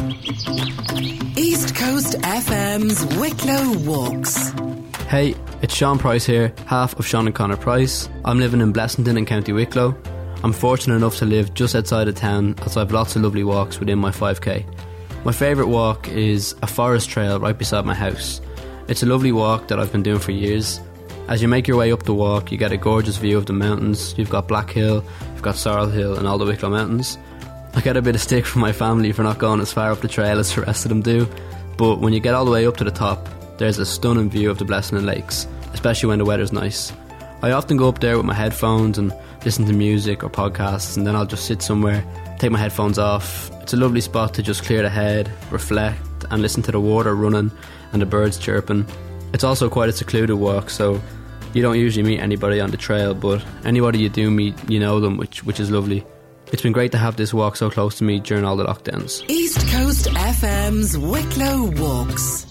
East Coast FM's Wicklow Walks. Hey, it's Sean Price here, half of Sean and Connor Price. I'm living in Blessington in County Wicklow. I'm fortunate enough to live just outside of town, as I have lots of lovely walks within my 5k. My favourite walk is a forest trail right beside my house. It's a lovely walk that I've been doing for years. As you make your way up the walk, you get a gorgeous view of the mountains. You've got Black Hill, you've got Sorrel Hill and all the Wicklow Mountains. I get a bit of stick from my family for not going as far up the trail as the rest of them do, but when you get all the way up to the top, there's a stunning view of the Blessington Lakes, especially when the weather's nice. I often go up there with my headphones and listen to music or podcasts, and then I'll just sit somewhere, take my headphones off. It's a lovely spot to just clear the head, reflect and listen to the water running and the birds chirping. It's also quite a secluded walk, so you don't usually meet anybody on the trail, but anybody you do meet, you know them, which is lovely. It's been great to have this walk so close to me during all the lockdowns. East Coast FM's Wicklow Walks.